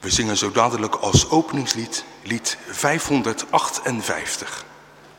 We zingen zo dadelijk als openingslied, lied 558.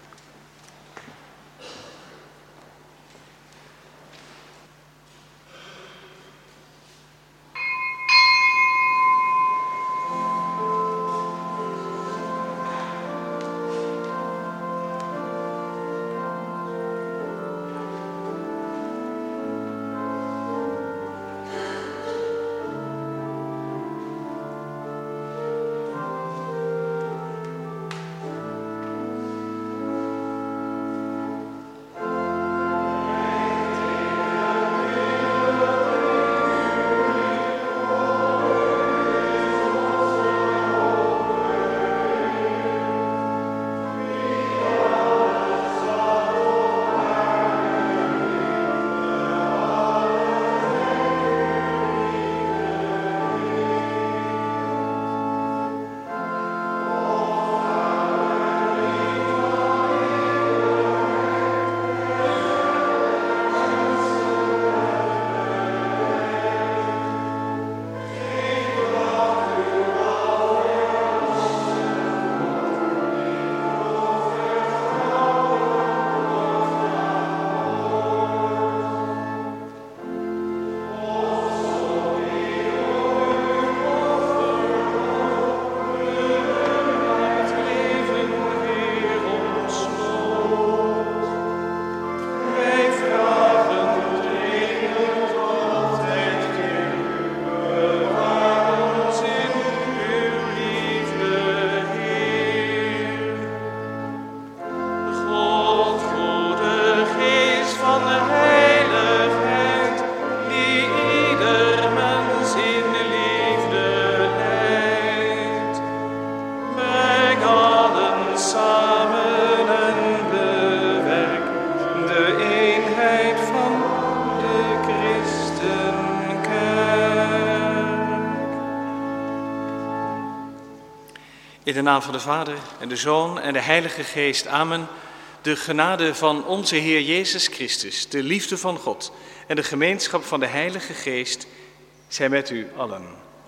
In de naam van de Vader en de Zoon en de Heilige Geest. Amen. De genade van onze Heer Jezus Christus, de liefde van God en de gemeenschap van de Heilige Geest zijn met u allen.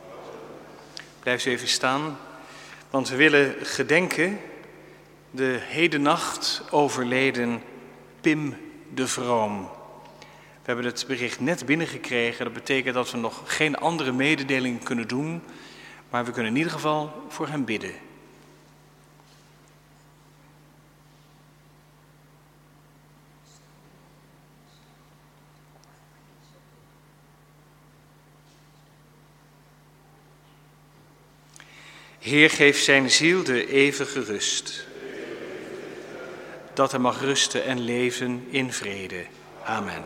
Blijf u even staan, want we willen gedenken de hedennacht overleden Pim de Vroom. We hebben het bericht net binnengekregen. Dat betekent dat we nog geen andere mededeling kunnen doen, maar we kunnen in ieder geval voor hem bidden. Heer, geef zijn ziel de eeuwige rust, dat hij mag rusten en leven in vrede. Amen.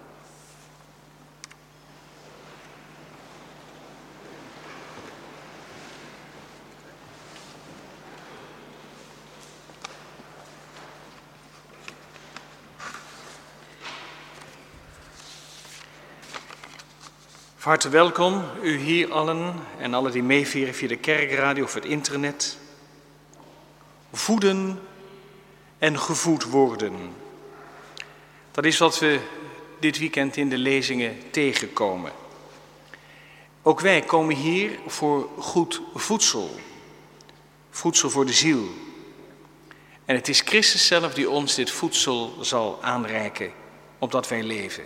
Van harte welkom, u hier allen en alle die meevieren via de kerkradio of het internet. Voeden en gevoed worden. Dat is wat we dit weekend in de lezingen tegenkomen. Ook wij komen hier voor goed voedsel. Voedsel voor de ziel. En het is Christus zelf die ons dit voedsel zal aanreiken, opdat wij leven.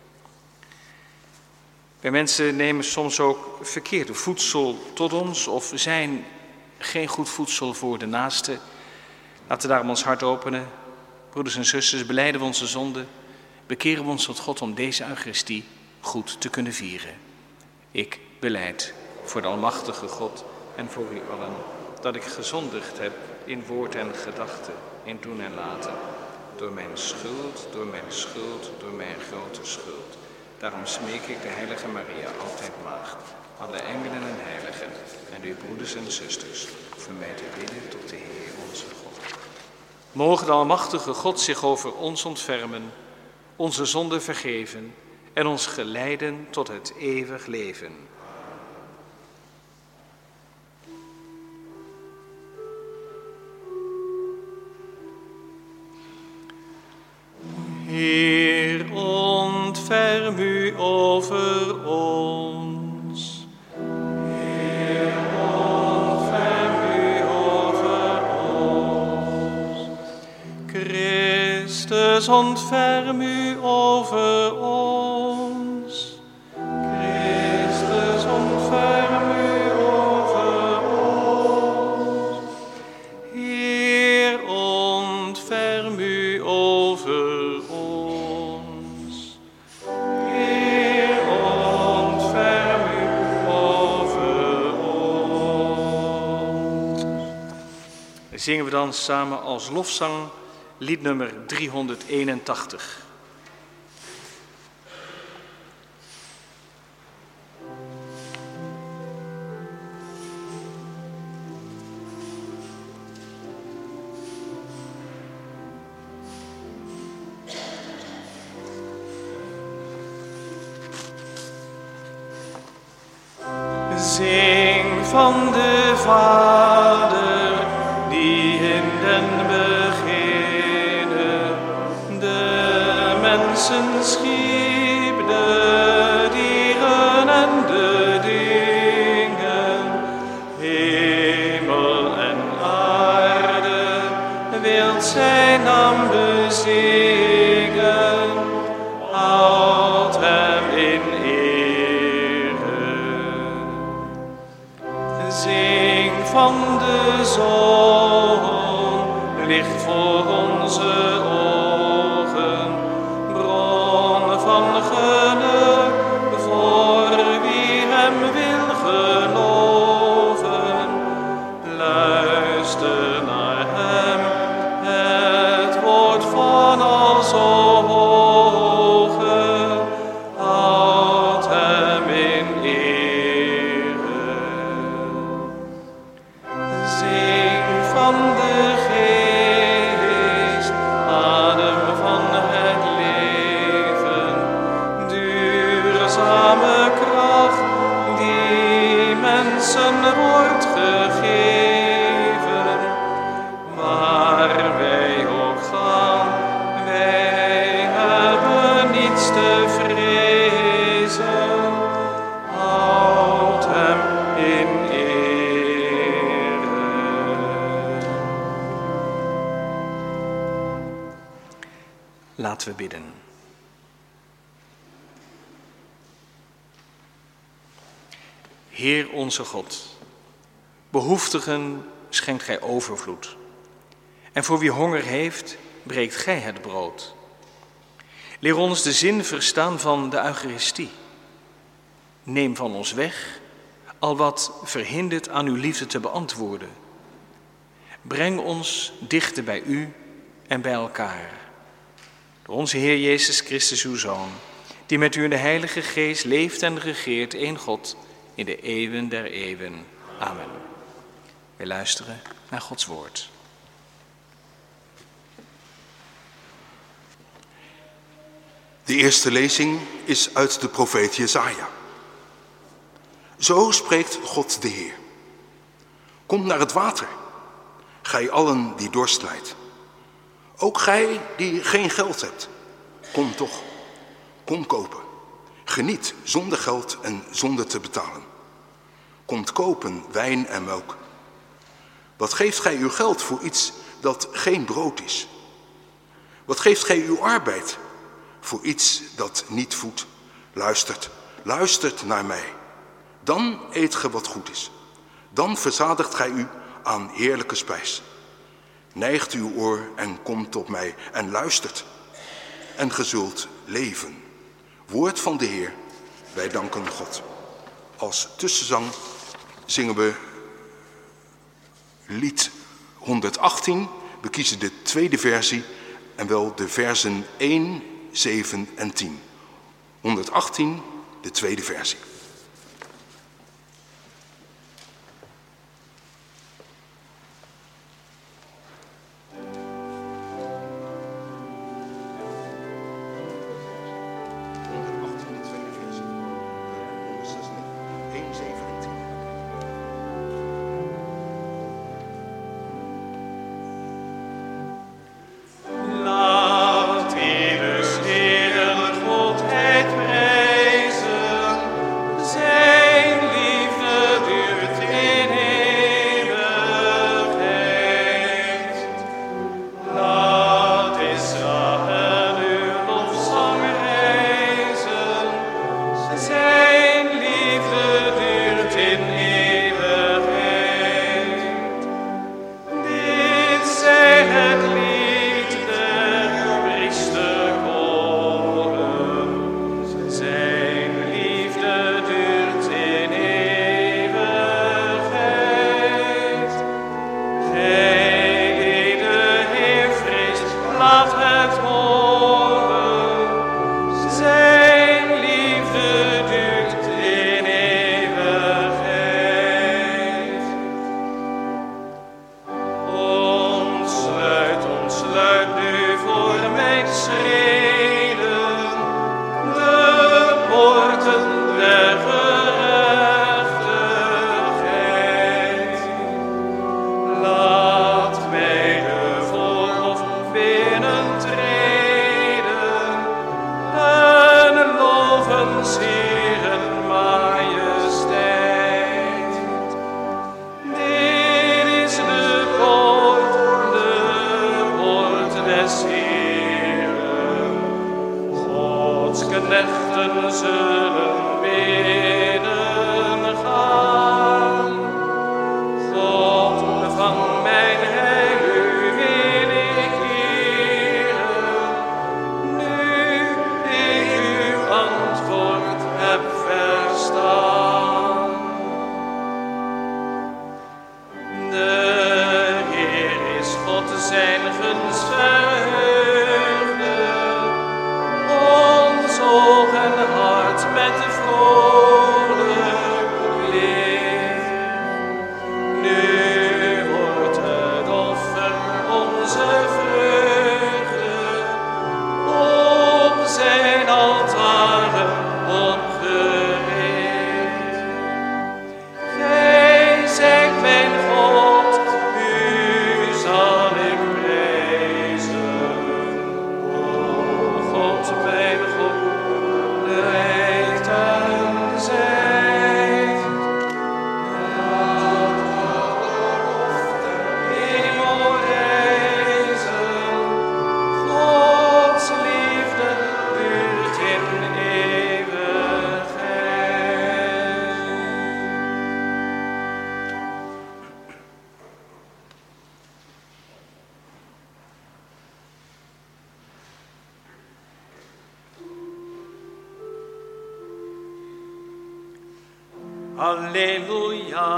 Wij mensen nemen soms ook verkeerde voedsel tot ons of zijn geen goed voedsel voor de naaste. Laten we daarom ons hart openen. Broeders en zusters, belijden we onze zonden. Bekeren we ons tot God om deze Eucharistie goed te kunnen vieren. Ik belijd voor de Almachtige God en voor u allen dat ik gezondigd heb in woord en gedachte, in doen en laten. Door mijn schuld, door mijn grote schuld. Daarom smeek ik de heilige Maria, altijd maagd, alle engelen en heiligen en uw broeders en zusters, voor mij te bidden tot de Heer onze God. Mogen de Almachtige God zich over ons ontfermen, onze zonden vergeven en ons geleiden tot het eeuwig leven. Heer, ontferm u over ons. Heer, Christus, ontferm u over ons. Christus, ontferm u over ons. Heer, ontferm u over ons. Heer, ontferm u over ons. Zingen we dan samen als lofzang lied nummer 381. Zing van de Vader die in den beginne de mensen schiep, de dieren en de dingen, hemel en aarde, wilt zijn naam bezingen, houdt hem in van de zon, licht voor onze ogen, bron van geluk voor wie hem wil geloven. Luister naar hem, het woord van al zo hoge, houdt hem in ere. Van de geest, adem van het leven, duurzame kracht die mensen wordt gegeven. Waar wij ook gaan, wij hebben niets te vrezen, houd hem in Laten we bidden. Heer onze God, behoeftigen schenkt gij overvloed. En voor wie honger heeft, breekt gij het brood. Leer ons de zin verstaan van de Eucharistie. Neem van ons weg al wat verhindert aan uw liefde te beantwoorden. Breng ons dichter bij u en bij elkaar. Door onze Heer Jezus Christus, uw Zoon, die met u in de Heilige Geest leeft en regeert, één God, in de eeuwen der eeuwen. Amen. Wij luisteren naar Gods woord. De eerste lezing is uit de profeet Jesaja. Zo spreekt God de Heer. Kom naar het water, gij allen die dorst lijdt. Ook gij die geen geld hebt, kom toch, kom kopen. Geniet zonder geld en zonder te betalen. Komt kopen wijn en melk. Wat geeft gij uw geld voor iets dat geen brood is? Wat geeft gij uw arbeid voor iets dat niet voedt? Luistert naar mij. Dan eet ge wat goed is. Dan verzadigt gij u aan heerlijke spijs. Neigt uw oor en komt tot mij en luistert. En ge zult leven. Woord van de Heer, wij danken God. Als tussenzang zingen we lied 118. We kiezen de tweede versie en wel de versen 1, 7 en 10. 118, de tweede versie. ons Heeren majesteit. Dit is de poort des Heeren. Gods knechten zullen binnen gaan. God, van mijn heil, u wil ik eren. Nu ik uw antwoord heb verstaan. De Heer is God, zijn gunst verheugde. Ons oog en hart met vrolijk licht. Nu wordt het offer onze vreugde op zijn altaren opgericht. Gij zijt mijn God, u zal ik prijzen. O God, mijn God, leidt en zijt. Hemel reizen, Gods liefde duurt in eeuwigheid. Halleluja,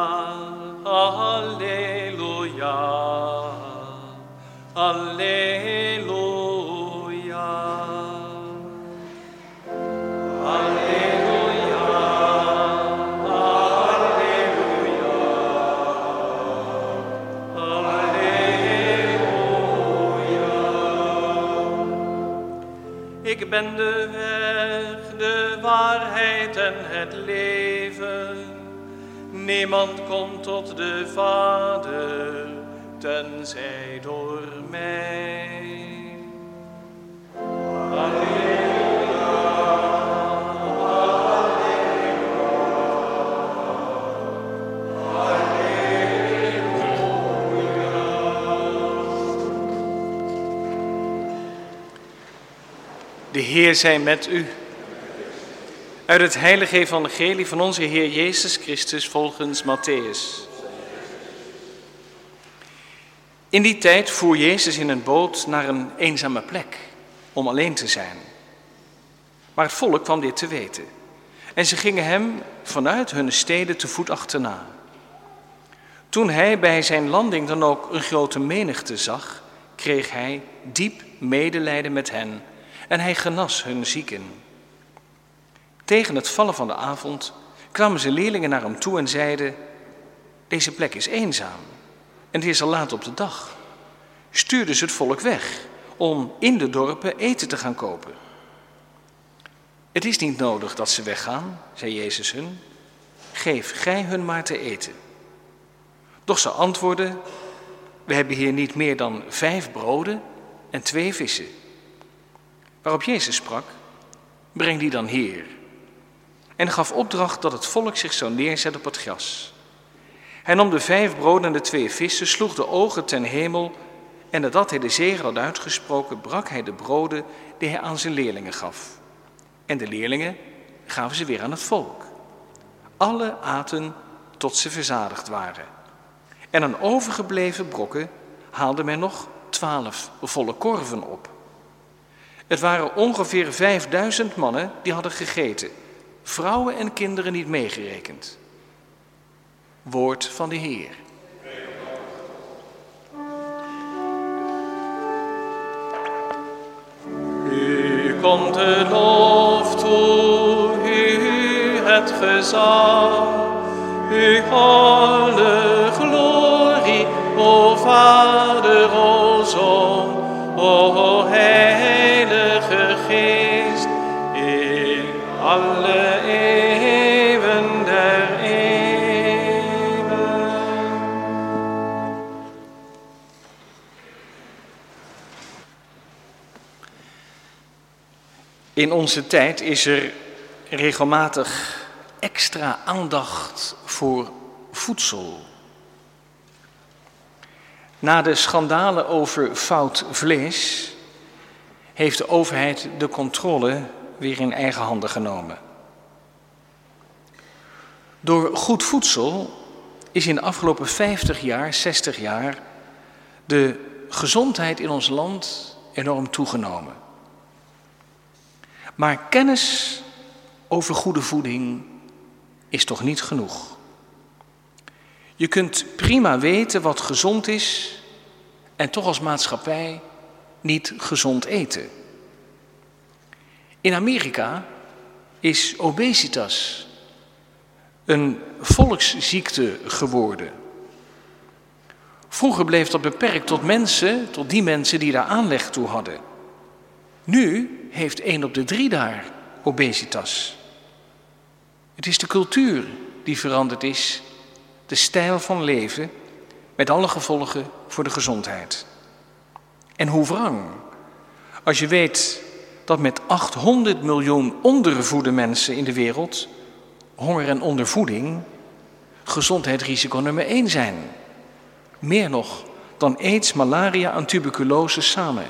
halleluja, halleluja. Halleluja, halleluja, halleluja. Ik ben de weg, de waarheid en het leven. Niemand komt tot de Vader, tenzij door mij. Halleluja, De Heer zij met u. Uit het heilige evangelie van onze Heer Jezus Christus volgens Matthäus. In die tijd voer Jezus in een boot naar een eenzame plek, om alleen te zijn. Maar het volk kwam dit te weten. En ze gingen hem vanuit hun steden te voet achterna. Toen hij bij zijn landing dan ook een grote menigte zag, kreeg hij diep medelijden met hen en hij genas hun zieken. Tegen het vallen van de avond kwamen zijn leerlingen naar hem toe en zeiden: deze plek is eenzaam en het is al laat op de dag. Stuurden ze het volk weg om in de dorpen eten te gaan kopen. Het is niet nodig dat ze weggaan, zei Jezus hun. Geef gij hun maar te eten. Doch ze antwoordden: we hebben hier niet meer dan 5 broden en 2 vissen. Waarop Jezus sprak: breng die dan hier. En gaf opdracht dat het volk zich zou neerzetten op het gras. Hij nam de 5 broden en de 2 vissen, sloeg de ogen ten hemel en nadat hij de zegen had uitgesproken, brak hij de broden die hij aan zijn leerlingen gaf. En de leerlingen gaven ze weer aan het volk. Alle aten tot ze verzadigd waren. En aan overgebleven brokken haalde men nog 12 volle korven op. Het waren ongeveer 5000 mannen die hadden gegeten, vrouwen en kinderen niet meegerekend. Woord van de Heer. U komt de lof toe, u het gezag, u alle glorie, o Vader, o Zoon, o Heilige Geest, in alle eeuwen der eeuwen. In onze tijd is er regelmatig extra aandacht voor voedsel. Na de schandalen over fout vlees heeft de overheid de controle weer in eigen handen genomen. Door goed voedsel is in de afgelopen 50 jaar, 60 jaar de gezondheid in ons land enorm toegenomen. Maar kennis over goede voeding is toch niet genoeg. Je kunt prima weten wat gezond is en toch als maatschappij niet gezond eten. In Amerika is obesitas een volksziekte geworden. Vroeger bleef dat beperkt tot die mensen die daar aanleg toe hadden. Nu heeft 1 op de 3 daar obesitas. Het is de cultuur die veranderd is, de stijl van leven, met alle gevolgen voor de gezondheid. En hoe wrang, als je weet dat met 800 miljoen ondervoede mensen in de wereld honger en ondervoeding gezondheidsrisico nummer 1 zijn. Meer nog dan aids, malaria en tuberculose samen.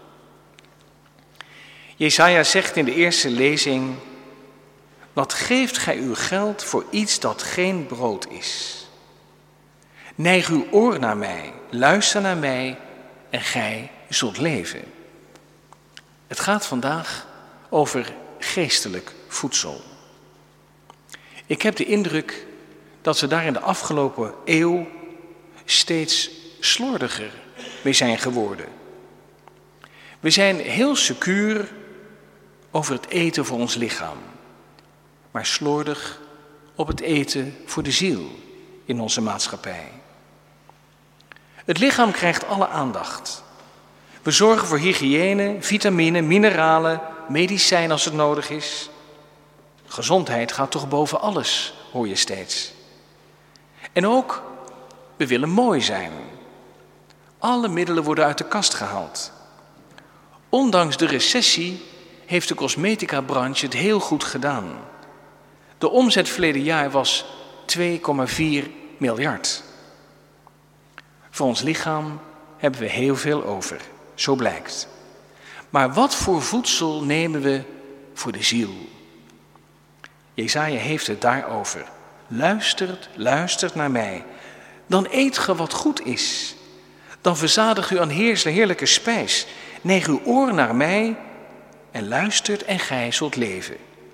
Jesaja zegt in de eerste lezing: wat geeft gij uw geld voor iets dat geen brood is? Neig uw oor naar mij, luister naar mij en gij zult leven. Het gaat vandaag over geestelijk voedsel. Ik heb de indruk dat we daar in de afgelopen eeuw steeds slordiger mee zijn geworden. We zijn heel secuur over het eten voor ons lichaam, maar slordig op het eten voor de ziel in onze maatschappij. Het lichaam krijgt alle aandacht. We zorgen voor hygiëne, vitamine, mineralen, medicijn als het nodig is. Gezondheid gaat toch boven alles, hoor je steeds. En ook, we willen mooi zijn. Alle middelen worden uit de kast gehaald. Ondanks de recessie heeft de cosmetica-branche het heel goed gedaan. De omzet verleden jaar was 2,4 miljard. Voor ons lichaam hebben we heel veel over, zo blijkt. Maar wat voor voedsel nemen we voor de ziel? Jesaja heeft het daarover. Luistert naar mij. Dan eet ge wat goed is. Dan verzadigt u aan heerlijke spijs. Neig uw oor naar mij en luistert en gij zult leven.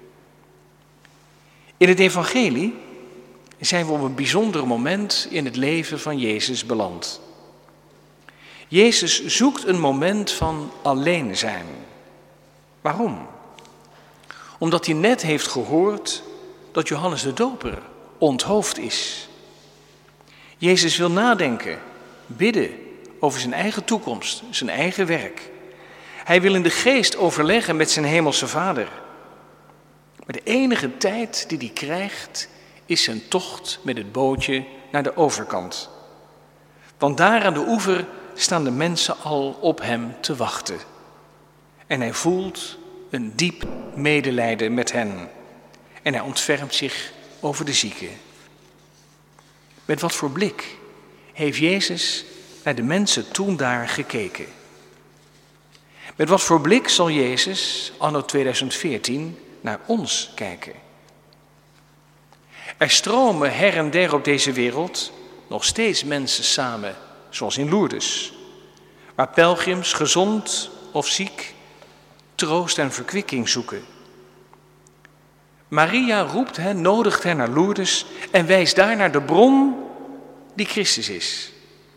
In het evangelie zijn we op een bijzonder moment in het leven van Jezus beland. Jezus zoekt een moment van alleen zijn. Waarom? Omdat hij net heeft gehoord dat Johannes de Doper onthoofd is. Jezus wil nadenken, bidden over zijn eigen toekomst, zijn eigen werk. Hij wil in de geest overleggen met zijn hemelse Vader. Maar de enige tijd die hij krijgt is zijn tocht met het bootje naar de overkant. Want daar aan de oever staan de mensen al op hem te wachten. En hij voelt een diep medelijden met hen. En hij ontfermt zich over de zieken. Met wat voor blik heeft Jezus naar de mensen toen daar gekeken? Met wat voor blik zal Jezus, anno 2014, naar ons kijken? Er stromen her en der op deze wereld nog steeds mensen samen, zoals in Lourdes, waar pelgrims, gezond of ziek, troost en verkwikking zoeken. Maria roept hen, nodigt hen naar Lourdes en wijst daar naar de bron die Christus is.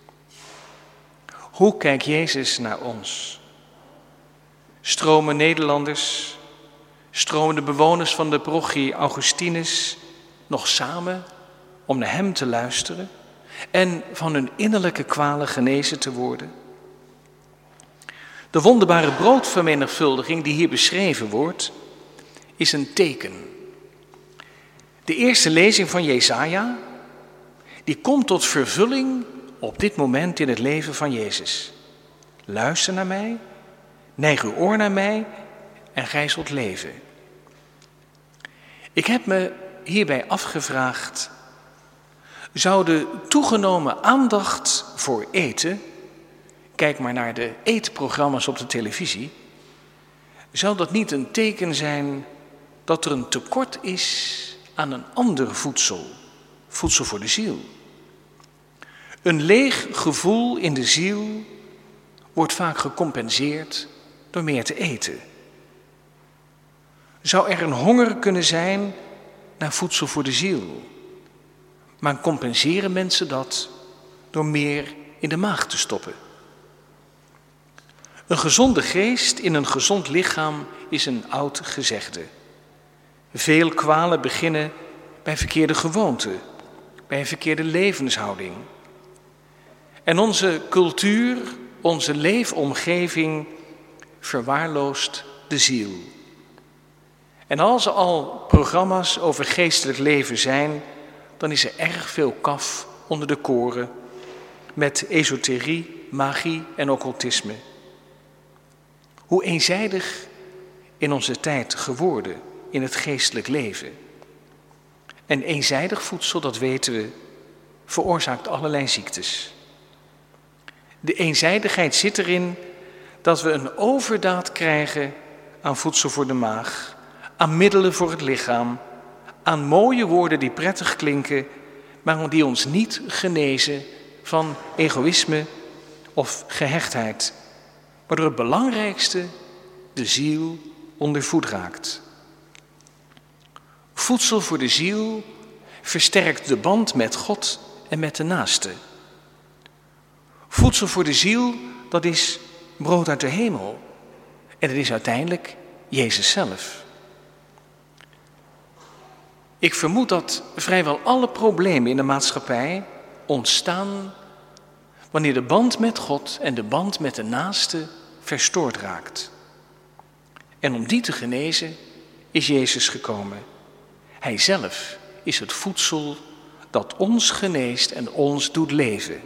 Hoe kijkt Jezus naar ons? Stromen Nederlanders, stromen de bewoners van de parochie Augustinus nog samen om naar hem te luisteren en van hun innerlijke kwalen genezen te worden? De wonderbare broodvermenigvuldiging die hier beschreven wordt, is een teken. De eerste lezing van Jesaja, die komt tot vervulling op dit moment in het leven van Jezus. Luister naar mij, neig uw oor naar mij en gij zult leven. Ik heb me hierbij afgevraagd, zou de toegenomen aandacht voor eten, kijk maar naar de eetprogramma's op de televisie, zou dat niet een teken zijn dat er een tekort is aan een ander voedsel, voedsel voor de ziel? Een leeg gevoel in de ziel wordt vaak gecompenseerd door meer te eten. Zou er een honger kunnen zijn naar voedsel voor de ziel, maar compenseren mensen dat door meer in de maag te stoppen? Een gezonde geest in een gezond lichaam is een oud gezegde. Veel kwalen beginnen bij verkeerde gewoonten, bij een verkeerde levenshouding. En onze cultuur, onze leefomgeving verwaarloost de ziel. En als er al programma's over geestelijk leven zijn, dan is er erg veel kaf onder de koren met esoterie, magie en occultisme. Hoe eenzijdig in onze tijd geworden in het geestelijk leven. En eenzijdig voedsel, dat weten we, veroorzaakt allerlei ziektes. De eenzijdigheid zit erin dat we een overdaad krijgen aan voedsel voor de maag, aan middelen voor het lichaam, aan mooie woorden die prettig klinken, maar die ons niet genezen van egoïsme of gehechtheid, waardoor het belangrijkste, de ziel, onder voet raakt. Voedsel voor de ziel versterkt de band met God en met de naaste. Voedsel voor de ziel, dat is brood uit de hemel. En dat is uiteindelijk Jezus zelf. Ik vermoed dat vrijwel alle problemen in de maatschappij ontstaan wanneer de band met God en de band met de naaste verstoord raakt. En om die te genezen is Jezus gekomen. Hij zelf is het voedsel dat ons geneest en ons doet leven.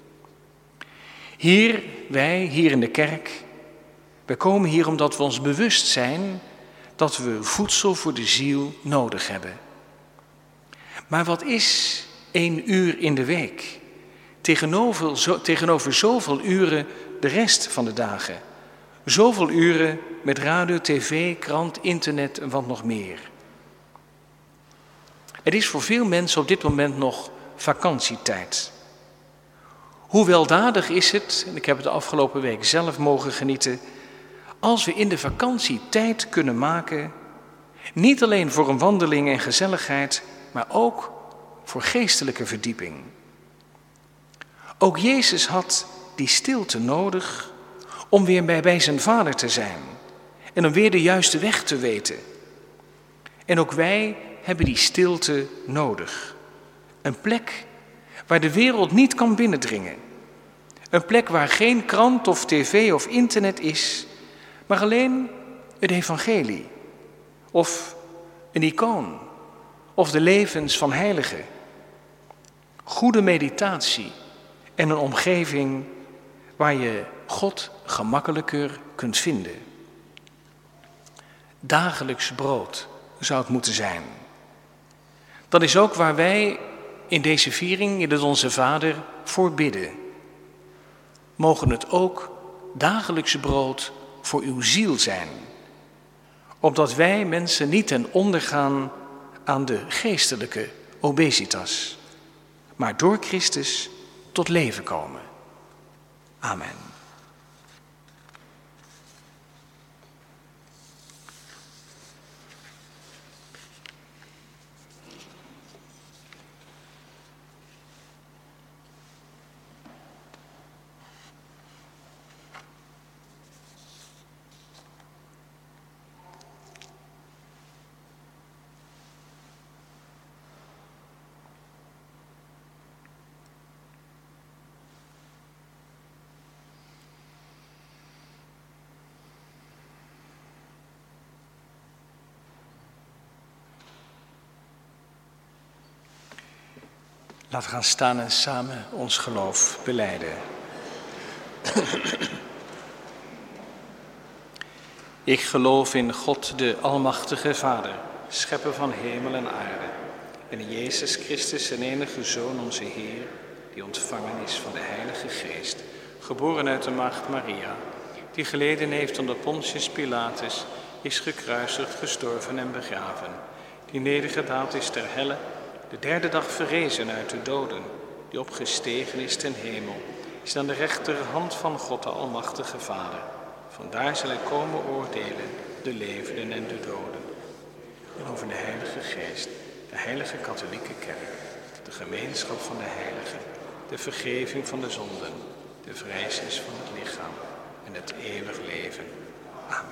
Wij hier in de kerk, wij komen hier omdat we ons bewust zijn dat we voedsel voor de ziel nodig hebben. Maar wat is 1 uur in de week tegenover zoveel uren de rest van de dagen? Zoveel uren met radio, tv, krant, internet en wat nog meer. Het is voor veel mensen op dit moment nog vakantietijd. Hoe weldadig is het, en ik heb het de afgelopen week zelf mogen genieten, als we in de vakantie tijd kunnen maken, niet alleen voor een wandeling en gezelligheid, maar ook voor geestelijke verdieping. Ook Jezus had die stilte nodig om weer bij zijn Vader te zijn en om weer de juiste weg te weten. En ook wij hebben die stilte nodig. Een plek waar de wereld niet kan binnendringen. Een plek waar geen krant of tv of internet is, maar alleen het evangelie. Of een icoon. Of de levens van heiligen. Goede meditatie en een omgeving waar je God gemakkelijker kunt vinden. Dagelijks brood zou het moeten zijn. Dat is ook waar wij in deze viering, in het Onze Vader, voor bidden. Mogen het ook dagelijks brood voor uw ziel zijn. Opdat wij mensen niet ten onder gaan aan de geestelijke obesitas, maar door Christus tot leven komen. Amen. Laten we gaan staan en samen ons geloof belijden. Ik geloof in God, de Almachtige Vader, schepper van hemel en aarde, en in Jezus Christus, zijn enige Zoon, onze Heer, die ontvangen is van de Heilige Geest, geboren uit de maagd Maria, die geleden heeft onder Pontius Pilatus, is gekruisigd, gestorven en begraven, die nedergedaald is ter helle, de derde dag verrezen uit de doden, die opgestegen is ten hemel, is aan de rechterhand van God de Almachtige Vader. Vandaar zal hij komen oordelen, de levenden en de doden. En over de Heilige Geest, de heilige katholieke kerk, de gemeenschap van de heiligen, de vergeving van de zonden, de vrijzenis van het lichaam en het eeuwig leven. Amen.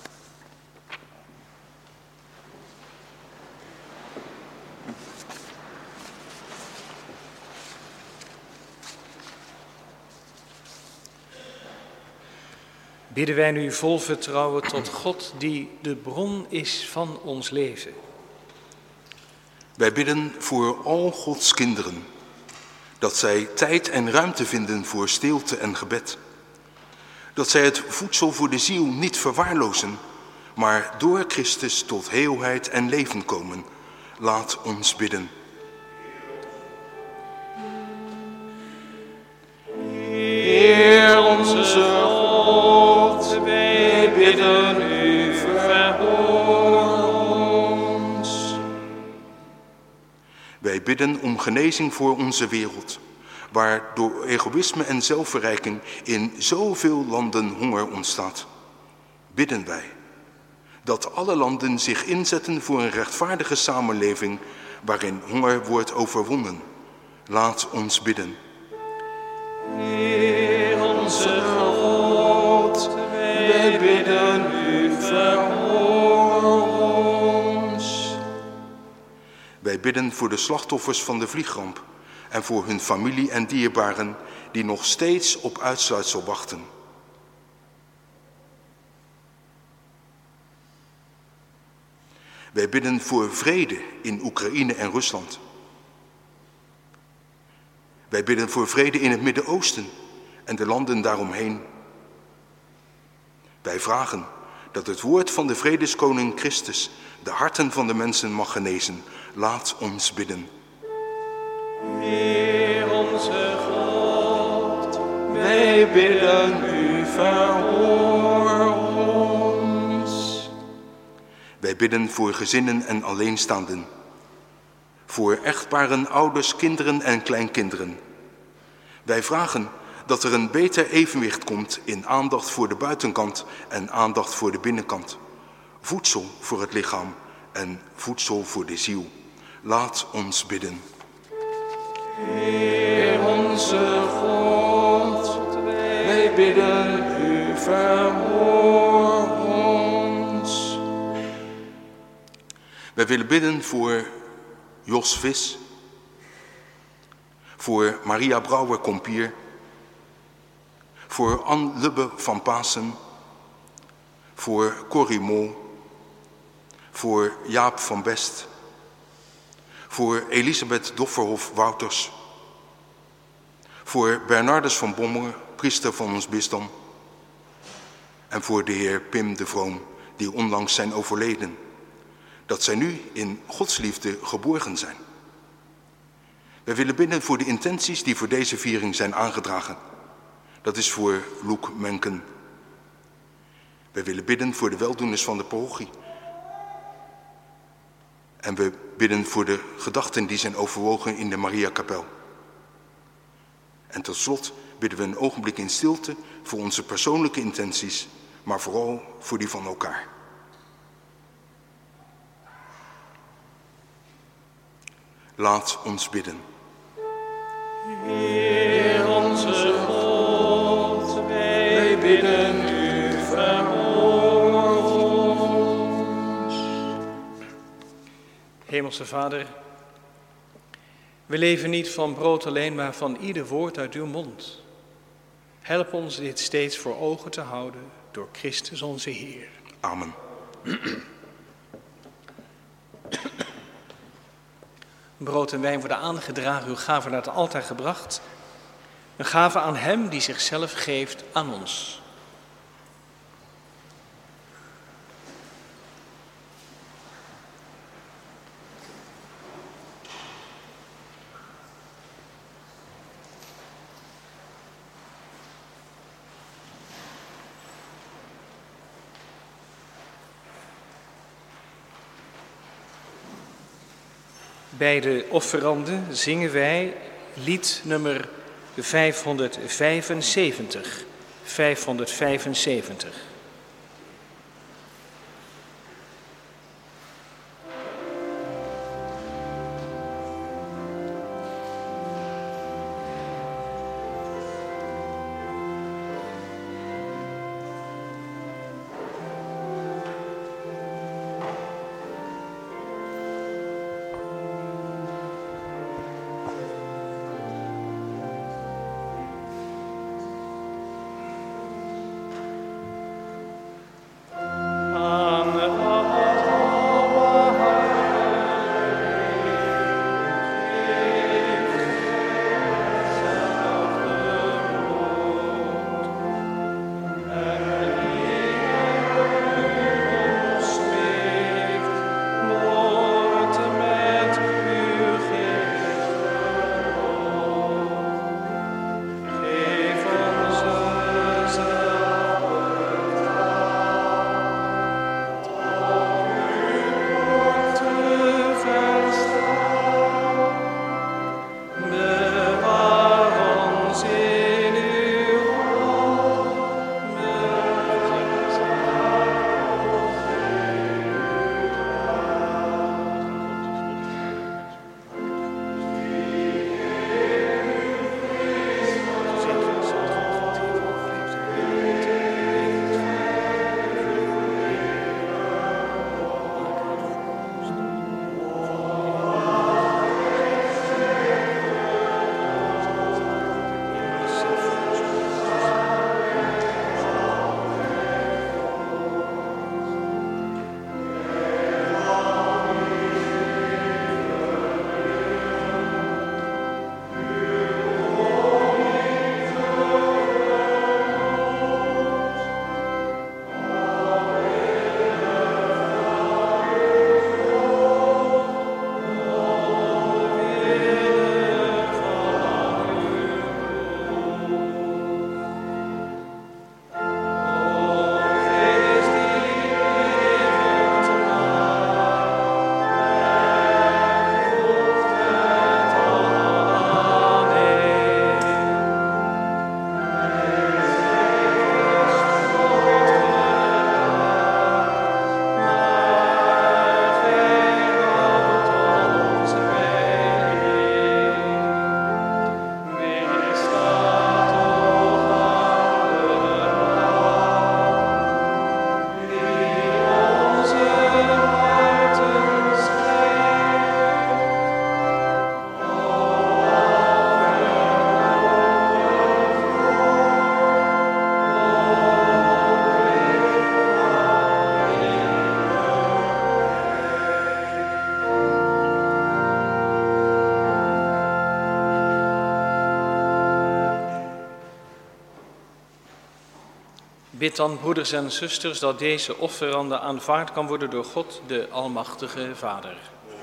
Bidden wij nu vol vertrouwen tot God die de bron is van ons leven. Wij bidden voor al Gods kinderen, dat zij tijd en ruimte vinden voor stilte en gebed. Dat zij het voedsel voor de ziel niet verwaarlozen, maar door Christus tot heelheid en leven komen. Laat ons bidden. Heer onze God, wij bidden u, verhoor ons. Wij bidden om genezing voor onze wereld, waar door egoïsme en zelfverrijking in zoveel landen honger ontstaat. Bidden wij dat alle landen zich inzetten voor een rechtvaardige samenleving waarin honger wordt overwonnen. Laat ons bidden. Heer onze God, wij bidden u, verhoor ons. Wij bidden voor de slachtoffers van de vliegramp en voor hun familie en dierbaren die nog steeds op uitsluitsel wachten. Wij bidden voor vrede in Oekraïne en Rusland. Wij bidden voor vrede in het Midden-Oosten en de landen daaromheen. Wij vragen dat het woord van de vredeskoning Christus de harten van de mensen mag genezen. Laat ons bidden. Heer onze God, wij bidden u, verhoor ons. Wij bidden voor gezinnen en alleenstaanden. Voor echtparen, ouders, kinderen en kleinkinderen. Wij vragen dat er een beter evenwicht komt in aandacht voor de buitenkant en aandacht voor de binnenkant. Voedsel voor het lichaam en voedsel voor de ziel. Laat ons bidden. Heer onze God, wij bidden u, verhoor ons. Wij willen bidden voor Jos Vis, voor Maria Brouwer-Kompier, voor Anne Lubbe van Pasen, voor Corrie Mol, voor Jaap van Best, voor Elisabeth Dofferhof-Wouters, voor Bernardus van Bommel, priester van ons bisdom, en voor de heer Pim de Vroom, die onlangs zijn overleden, dat zij nu in Gods liefde geborgen zijn. Wij willen bidden voor de intenties die voor deze viering zijn aangedragen. Dat is voor Loek Menken. Wij willen bidden voor de weldoeners van de parochie. En we bidden voor de gedachten die zijn overwogen in de Mariakapel. En tot slot bidden we een ogenblik in stilte voor onze persoonlijke intenties, maar vooral voor die van elkaar. Laat ons bidden. Heer onze God, wij bidden u, verhoor ons. Hemelse Vader, we leven niet van brood alleen, maar van ieder woord uit uw mond. Help ons dit steeds voor ogen te houden door Christus onze Heer. Amen. Brood en wijn worden aangedragen, uw gave naar het altaar gebracht. Een gave aan hem die zichzelf geeft aan ons. Bij de offeranden zingen wij lied nummer 575. 575. Bid dan, broeders en zusters, dat deze offerande aanvaard kan worden door God, de Almachtige Vader.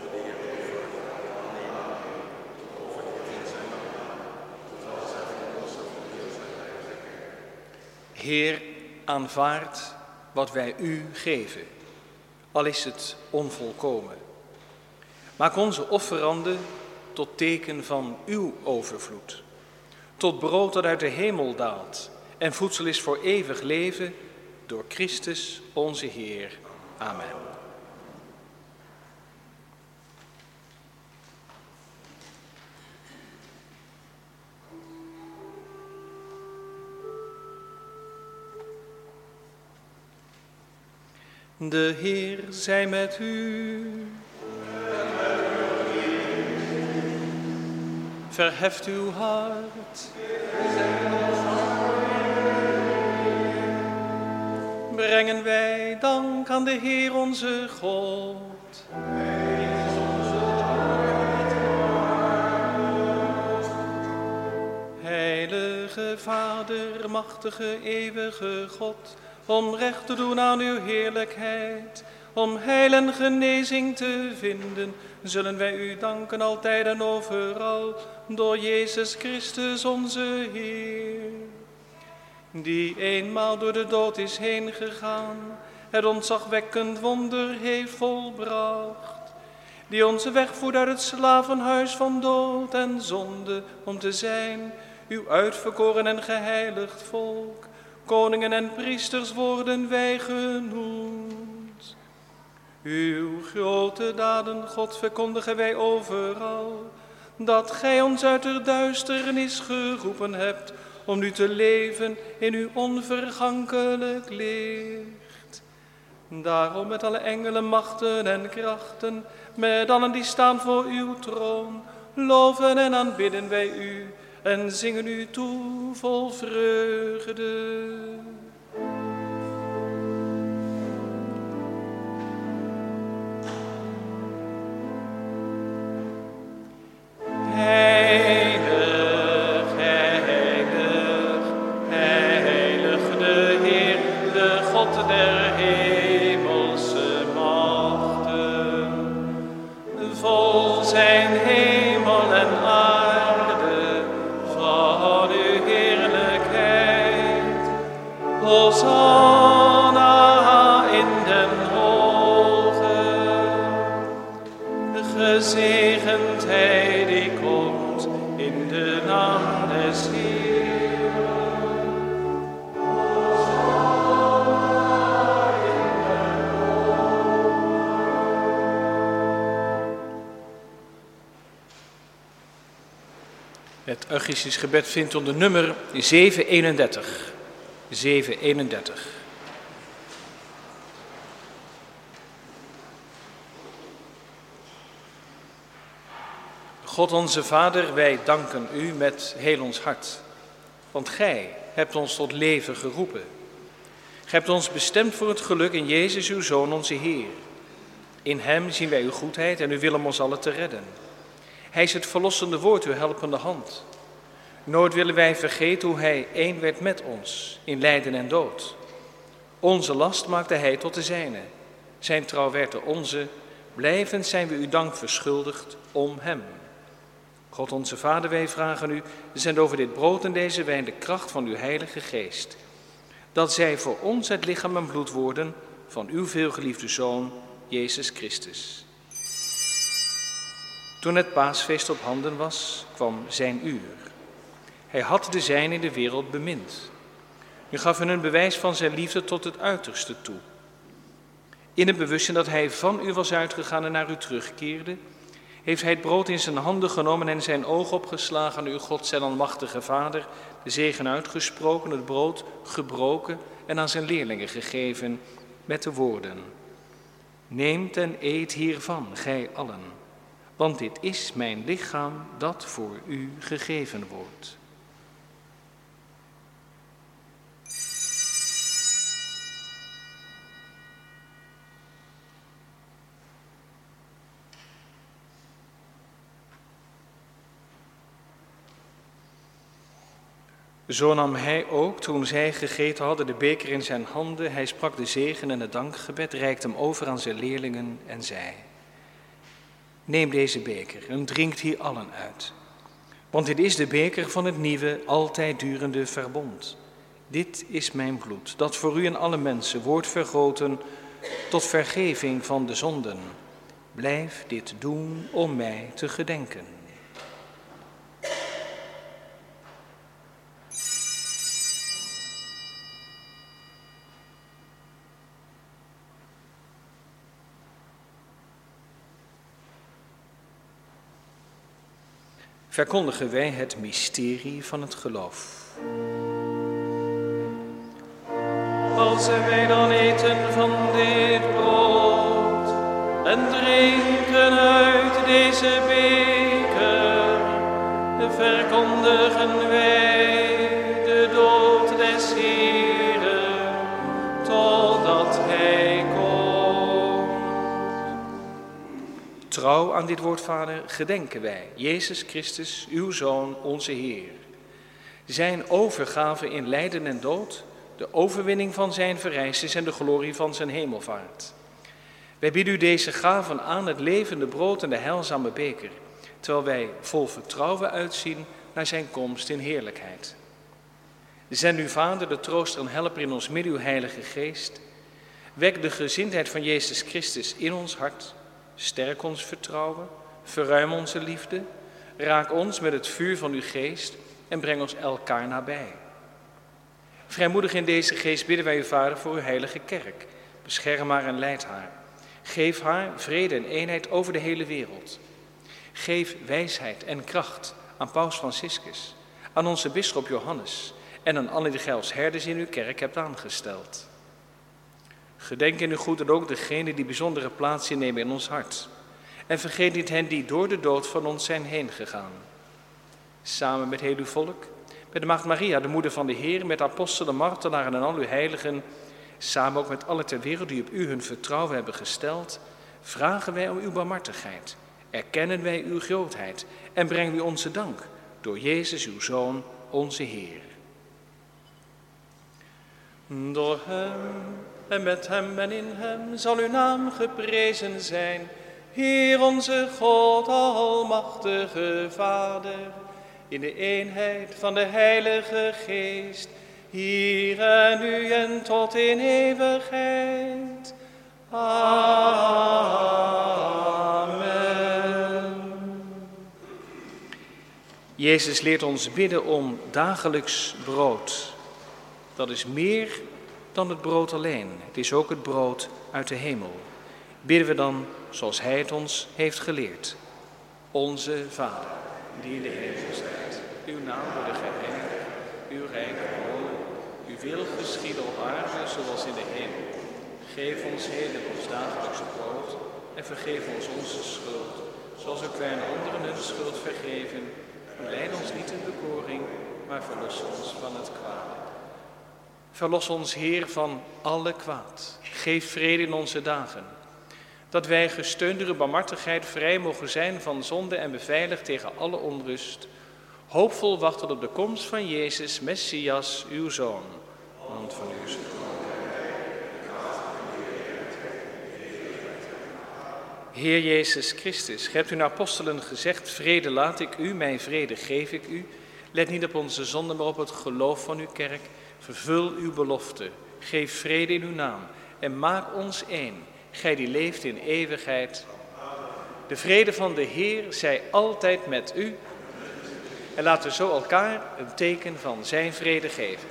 Heer, aanvaard wat wij u geven, al is het onvolkomen. Maak onze offeranden tot teken van uw overvloed, tot brood dat uit de hemel daalt en voedsel is voor eeuwig leven, door Christus onze Heer. Amen. De Heer zij met u. Verheft uw hart. Brengen wij dank aan de Heer onze God. Heilige Vader, machtige, eeuwige God, om recht te doen aan uw heerlijkheid, om heil en genezing te vinden, zullen wij u danken altijd en overal, door Jezus Christus onze Heer, die eenmaal door de dood is heen gegaan, het ontzagwekkend wonder heeft volbracht, die ons wegvoert uit het slavenhuis van dood en zonde, om te zijn uw uitverkoren en geheiligd volk. Koningen en priesters worden wij genoemd. Uw grote daden, God, verkondigen wij overal, dat gij ons uit de duisternis geroepen hebt om nu te leven in uw onvergankelijk licht. Daarom met alle engelen, machten en krachten, met allen die staan voor uw troon, loven en aanbidden wij u en zingen u toe vol vreugde. Hosanna in den hogen. Gezegend hij die komt in de naam des Heeren. Hosanna in den hogen. Het Eucharistisch gebed vindt onder nummer 731. 731. God onze Vader, wij danken u met heel ons hart, want gij hebt ons tot leven geroepen. Gij hebt ons bestemd voor het geluk in Jezus, uw Zoon, onze Heer. In hem zien wij uw goedheid en u wil om ons allen te redden. Hij is het verlossende woord, uw helpende hand. Nooit willen wij vergeten hoe hij één werd met ons in lijden en dood. Onze last maakte hij tot de zijne. Zijn trouw werd de onze. Blijvend zijn we u dank verschuldigd om hem. God onze Vader, wij vragen u, zend over dit brood en deze wijn de kracht van uw Heilige Geest. Dat zij voor ons het lichaam en bloed worden van uw veelgeliefde Zoon, Jezus Christus. Toen het paasfeest op handen was, kwam zijn uur. Hij had de zijnen in de wereld bemind. U gaf hen een bewijs van zijn liefde tot het uiterste toe. In het bewustzijn dat hij van u was uitgegaan en naar u terugkeerde, heeft hij het brood in zijn handen genomen en zijn oog opgeslagen aan uw God, zijn almachtige Vader, de zegen uitgesproken, het brood gebroken en aan zijn leerlingen gegeven met de woorden: neemt en eet hiervan, gij allen, want dit is mijn lichaam dat voor u gegeven wordt. Zo nam hij ook, toen zij gegeten hadden, de beker in zijn handen. Hij sprak de zegen en het dankgebed, reikte hem over aan zijn leerlingen en zei: neem deze beker en drinkt hier allen uit. Want dit is de beker van het nieuwe, altijd durende verbond. Dit is mijn bloed, dat voor u en alle mensen wordt vergoten tot vergeving van de zonden. Blijf dit doen om mij te gedenken. Verkondigen wij het mysterie van het geloof. Als wij dan eten van dit brood en drinken uit deze beker, verkondigen wij de dood des Heeren, totdat hij komt. Trouw aan dit woord, Vader, gedenken wij Jezus Christus, uw Zoon, onze Heer. Zijn overgave in lijden en dood, de overwinning van zijn verrijzenis en de glorie van zijn hemelvaart. Wij bieden u deze gaven aan, het levende brood en de heilzame beker, terwijl wij vol vertrouwen uitzien naar zijn komst in heerlijkheid. Zend u, Vader, de trooster en helper in ons midden, uw Heilige Geest. Wek de gezindheid van Jezus Christus in ons hart, Sterk ons vertrouwen, verruim onze liefde, raak ons met het vuur van uw geest en breng ons elkaar nabij. Vrijmoedig in deze geest bidden wij u, Vader, voor uw heilige kerk. Bescherm haar en leid haar. Geef haar vrede en eenheid over de hele wereld. Geef wijsheid en kracht aan Paus Franciscus, aan onze bisschop Johannes en aan alle die gij als herders in uw kerk hebt aangesteld. Gedenk in uw goed en ook degenen die bijzondere plaats innemen in ons hart. En vergeet niet hen die door de dood van ons zijn heen gegaan. Samen met heel uw volk, met de Maagd Maria, de moeder van de Heer, met apostelen, martelaren en al uw heiligen, samen ook met alle ter wereld die op u hun vertrouwen hebben gesteld, vragen wij om uw barmhartigheid, erkennen wij uw grootheid en brengen u onze dank door Jezus, uw Zoon, onze Heer. Door hem en met hem en in hem zal uw naam geprezen zijn, Heer onze God, almachtige Vader, in de eenheid van de Heilige Geest, hier en nu en tot in eeuwigheid. Amen. Jezus leert ons bidden om dagelijks brood. Dat is meer dan het brood alleen. Het is ook het brood uit de hemel. Bidden we dan zoals hij het ons heeft geleerd. Onze Vader, die in de hemel zijt, uw naam worden geheiligd, uw rijk komen, uw wil geschieden op aarde zoals in de hemel. Geef ons heden ons dagelijkse brood en vergeef ons onze schuld, zoals ook wij aan anderen hun schuld vergeven. En leid ons niet in bekoring, maar verlos ons van het kwade. Verlos ons, Heer, van alle kwaad. Geef vrede in onze dagen. Dat wij, gesteund door uw barmhartigheid, vrij mogen zijn van zonde en beveiligd tegen alle onrust. Hoopvol wachten op de komst van Jezus, Messias, uw Zoon. Want van u is het Heer Jezus Christus, gij hebt uw apostelen gezegd, vrede laat ik u, mijn vrede geef ik u. Let niet op onze zonde, maar op het geloof van uw kerk. Vervul uw belofte, geef vrede in uw naam en maak ons één, gij die leeft in eeuwigheid. De vrede van de Heer zij altijd met u en laten we zo elkaar een teken van zijn vrede geven.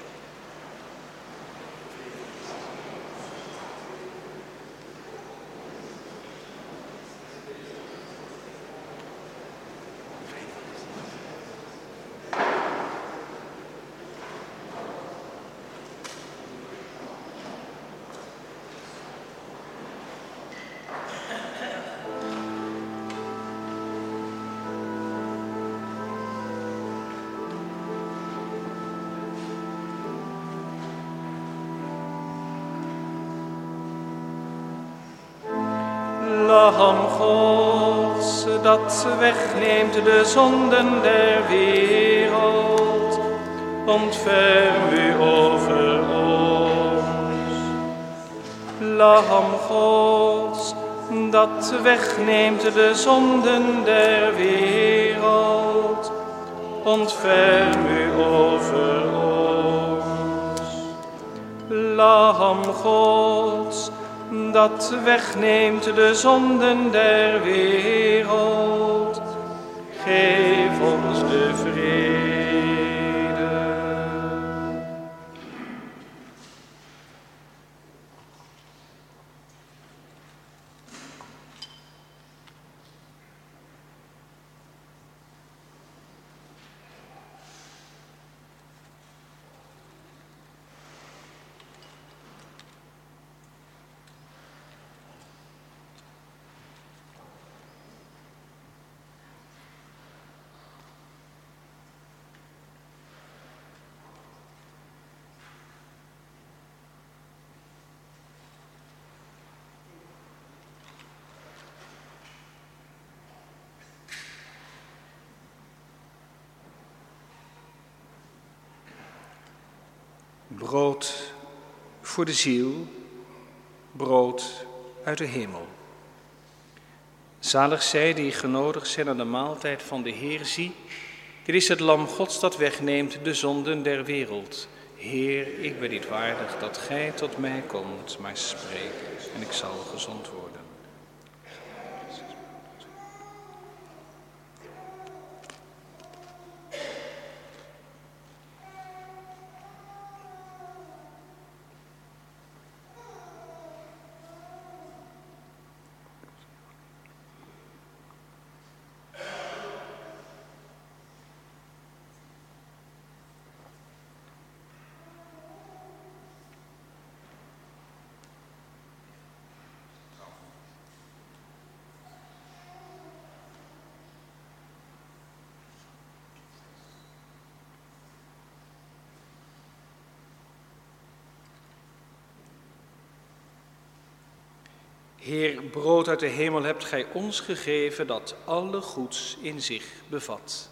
Lam Gods, dat wegneemt de zonden der wereld, ontferm u over ons. Lam Gods, dat wegneemt de zonden der wereld, ontferm u over ons. Lam Gods, dat wegneemt de zonden der wereld, geef ons de vrede. Brood voor de ziel, brood uit de hemel. Zalig zij die genodigd zijn aan de maaltijd van de Heer. Zie, dit is het lam Gods dat wegneemt de zonden der wereld. Heer, ik ben niet waardig dat gij tot mij komt, maar spreek en ik zal gezond worden. Heer, brood uit de hemel hebt gij ons gegeven dat alle goeds in zich bevat.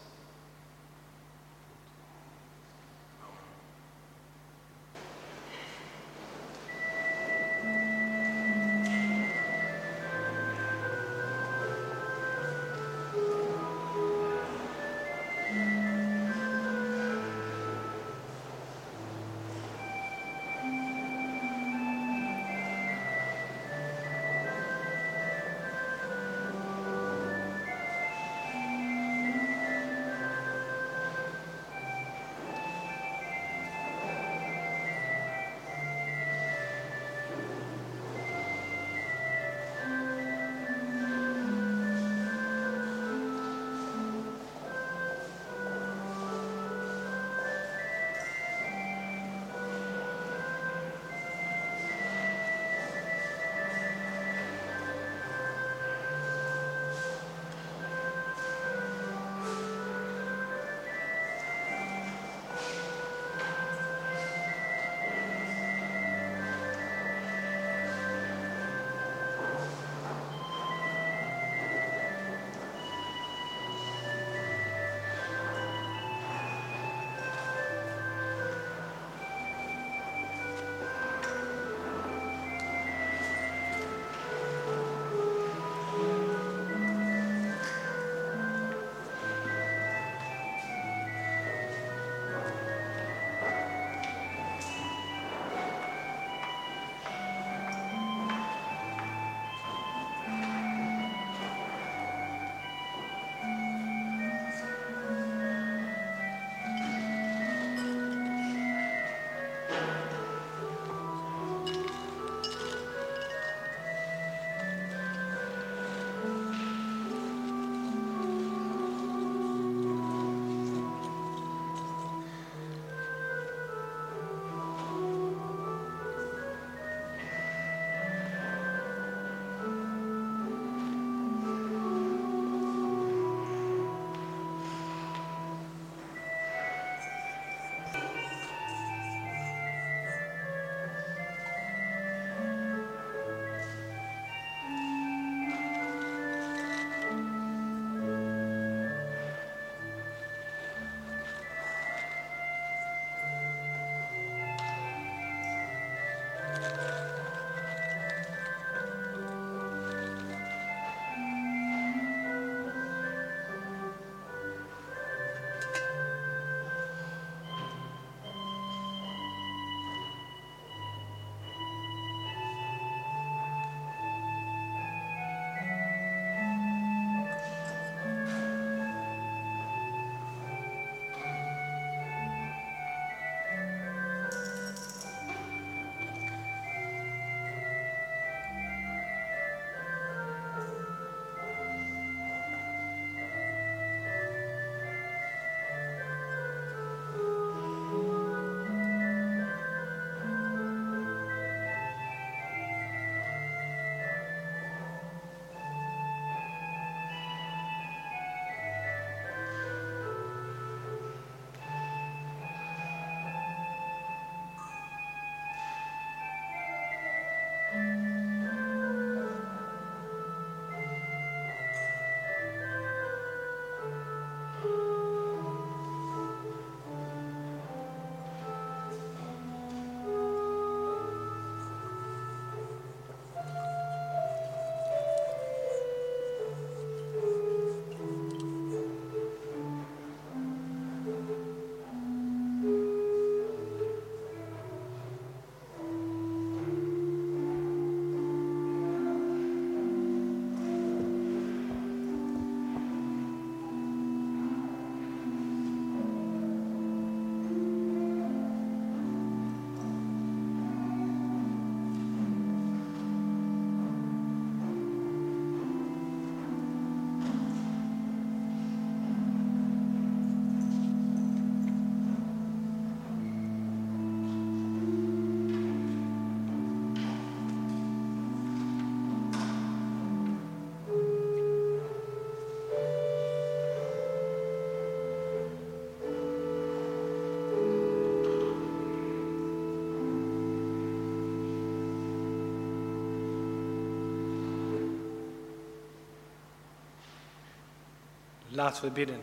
Laten we bidden.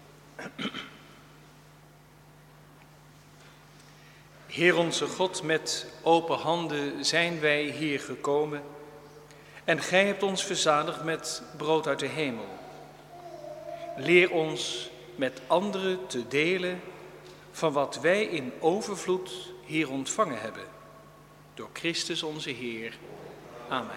Heer onze God, met open handen zijn wij hier gekomen en gij hebt ons verzadigd met brood uit de hemel. Leer ons met anderen te delen van wat wij in overvloed hier ontvangen hebben. Door Christus onze Heer. Amen.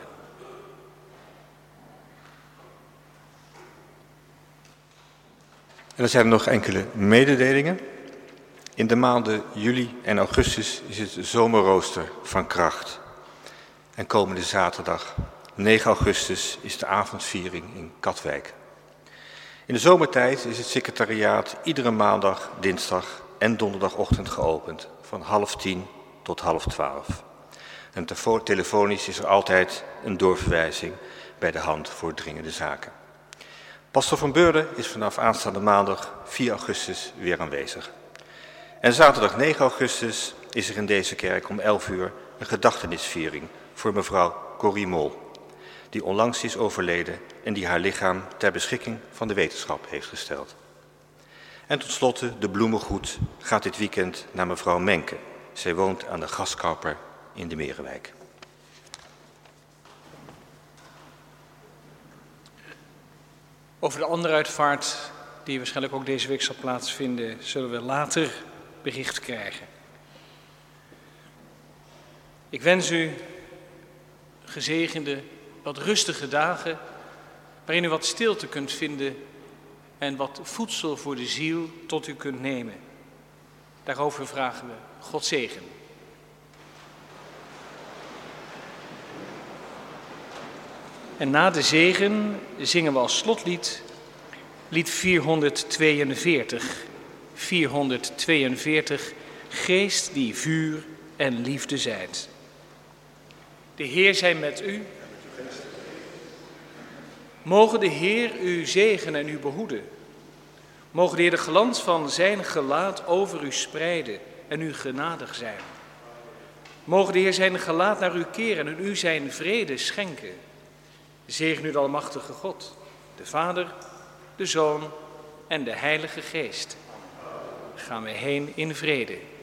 En dan zijn er nog enkele mededelingen. In de maanden juli en augustus is het zomerrooster van kracht. En komende zaterdag, 9 augustus, is de avondviering in Katwijk. In de zomertijd is het secretariaat iedere maandag, dinsdag en donderdagochtend geopend, van 9:30 tot 11:30. En telefonisch is er altijd een doorverwijzing bij de hand voor dringende zaken. Pastor van Beurden is vanaf aanstaande maandag 4 augustus weer aanwezig. En zaterdag 9 augustus is er in deze kerk om 11 uur een gedachtenisviering voor mevrouw Corrie Mol, die onlangs is overleden en die haar lichaam ter beschikking van de wetenschap heeft gesteld. En tot slotte, de bloemengroet gaat dit weekend naar mevrouw Menke. Zij woont aan de Gaskapper in de Merenwijk. Over de andere uitvaart, die waarschijnlijk ook deze week zal plaatsvinden, zullen we later bericht krijgen. Ik wens u gezegende, wat rustige dagen, waarin u wat stilte kunt vinden en wat voedsel voor de ziel tot u kunt nemen. Daarover vragen we God zegen. En na de zegen zingen we als slotlied lied 442. 442, Geest die vuur en liefde zijt. De Heer zij met u. Mogen de Heer u zegenen en u behoeden. Mogen de Heer de glans van zijn gelaat over u spreiden en u genadig zijn. Mogen de Heer zijn gelaat naar u keren en u zijn vrede schenken. Zegen u de almachtige God, de Vader, de Zoon en de Heilige Geest. Gaan we heen in vrede.